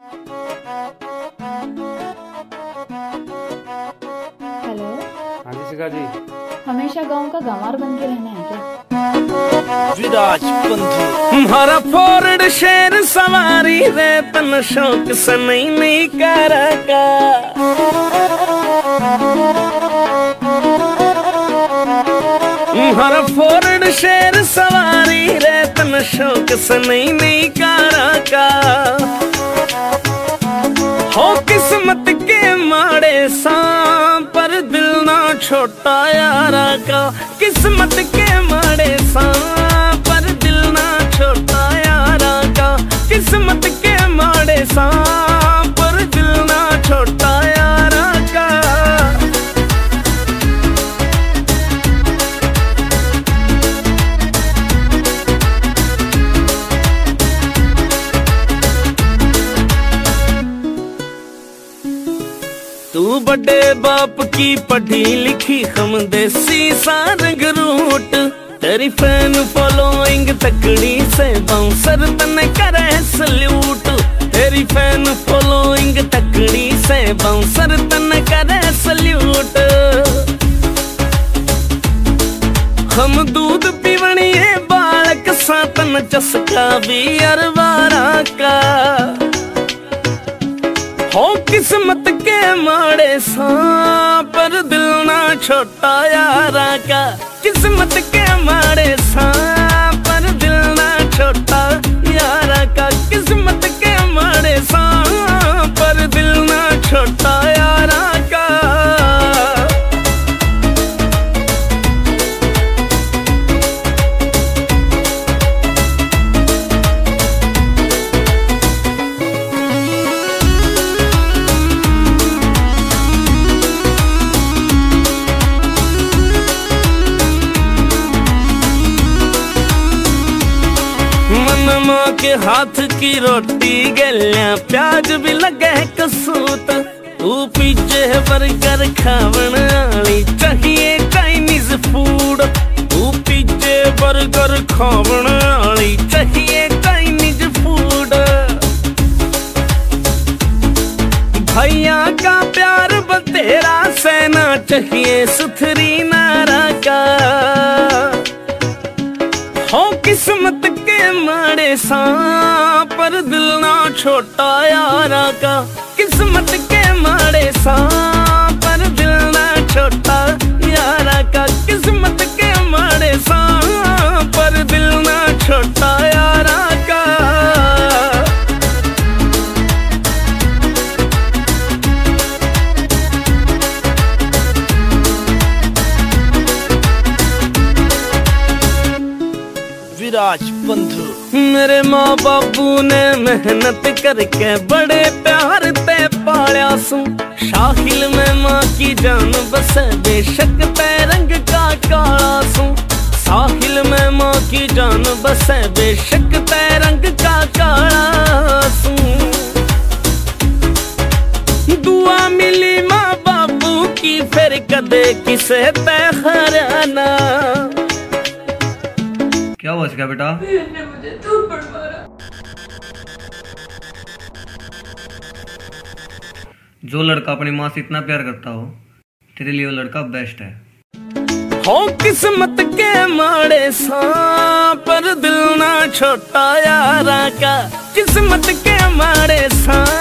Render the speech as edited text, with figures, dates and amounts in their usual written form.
Hello. हाँ जी शिखा जी। हमेशा गांव का गंवार बन के रहना है क्या? विराज बंधु हमारा फोर्ड शेर सवारी रे तन शौक से नहीं करका। हमारा फोर्ड शेर सवारी रे तन शौक से नहीं करका। हो किस्मत के माड़े सा पर दिल ना छोटा यारा का। किस्मत के माड़े सा पर दिल ना छोटा यारा का। किस्मत के माड़े सा पर दिल ना छोटा यारा का। तू बड़े बाप की पढ़ी लिखी हम देसी सारंग रूट। तेरी फैन फॉलोइंग तकड़ी से बाउंसर तने करे सल्यूट। तेरी फैन फॉलोइंग तकड़ी से बाउंसर तने करे सल्यूट। हम दूध पीवणिए बालक सातन चस्का भी अरवारा का। हो किस्मत के माड़े सा पर दिल ना छोटा यारा का। किस्मत के माड़े सा पर दिल ना छोटा यारा का। किस्मत के माड़े सा पर दिल ना छोटा यारा का। माँ के हाथ की रोटी गलियां प्याज भी लगे कसूत। तू पिज्जे बर्गर खावण आली चाहिए चाइनीज फूड। तू पिज्जे बर्गर खावण आली चाहिए चाइनीज फूड। भैया का प्यार बतेरा सेना चाहिए सुथरी नारा का। हो किस्मत के माड़े सा पर दिल ना छोटा यारा का। किस्मत के माड़े सा पर दिल ना छोटा यारा का। किस्मत के माड़े सा पर दिल ना छोटा यारा का। विराज बंधु मेरे माँ बापू ने मेहनत करके बड़े प्यार ते पालिया सू। शाहिल में माँ की जान बसे बेशक ते रंग का काला सू। साहिल में माँ की जान बसे बेशक ते रंग का काला सू। दुआ मिली माँ बापू की फिर कदे किसे ते हराना। क्या हुआ इसका बेटा? मुझे थप्पड़ मारा। जो लड़का अपनी माँ से इतना प्यार करता हो तेरे लिए वो लड़का बेस्ट है। हो किस्मत के माड़े सा पर दिल ना छोटा यारा का। किस्मत के माड़े सा